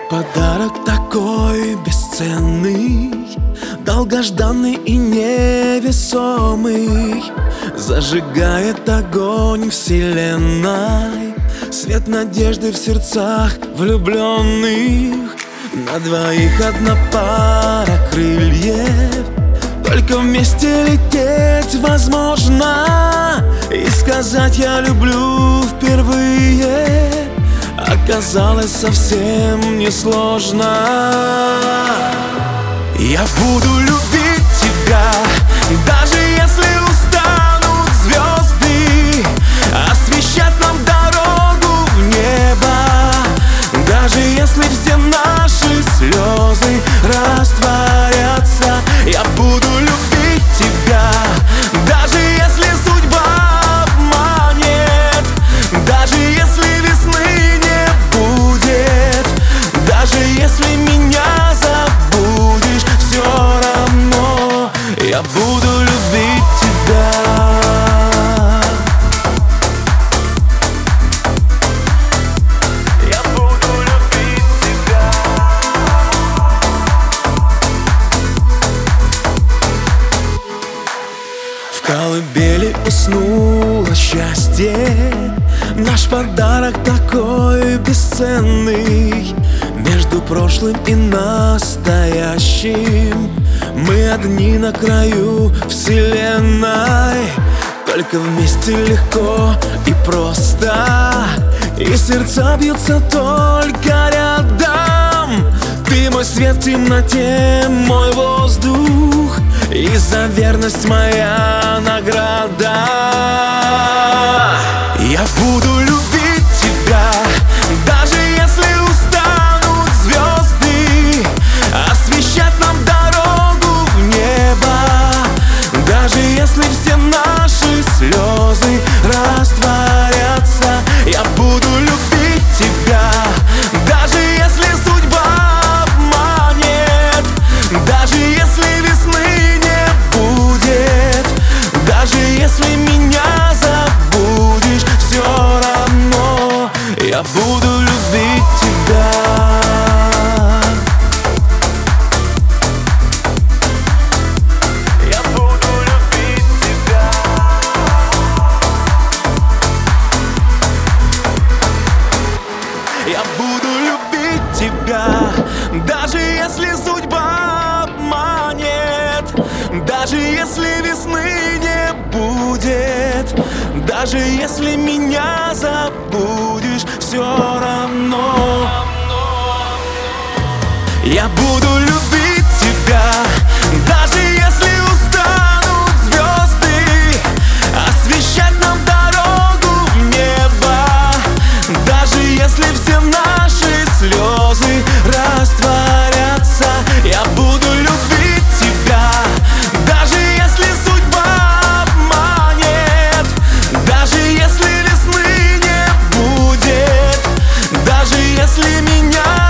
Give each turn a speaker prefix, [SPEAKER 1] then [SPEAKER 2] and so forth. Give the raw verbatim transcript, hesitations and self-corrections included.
[SPEAKER 1] Подарок такой бесценный, долгожданный и невесомый, зажигает огонь вселенной, свет надежды в сердцах влюбленных. На двоих одна пара крыльев, только вместе лететь возможно. И сказать «я люблю» впервые оказалось совсем несложно. Я буду любить тебя, даже если устанут звезды освещать нам дорогу в небо, даже если все наши слезы растворятся. Я буду любить тебя, даже если судьба обманет, даже если весны не будет, даже если меня забудешь, все равно я буду любить тебя. Я буду любить тебя. В колыбели уснуло счастье, наш подарок такой бесценный. Между прошлым и настоящим мы одни на краю вселенной. Только вместе легко и просто, и сердца бьются только рядом. Ты мой свет в темноте, мой воздух, и за верность моя награда. Я буду любить тебя, даже если устанут звезды освещать нам дорогу в небо, даже если все наши слезы растворятся. Я буду любить тебя, даже если судьба обманет, даже если весны не будет, даже если меня забудешь, все равно я буду любить тебя. Я буду любить тебя. Я буду любить тебя, даже если судьба обманет, даже если весны не будет, даже если меня забудешь, все равно я буду любить тебя, даже если устанут звезды освещать нам дорогу в небо, даже если все наши слезы растворятся. Я буду любить тебя, даже если судьба обманет, даже если весны не будет, даже если меня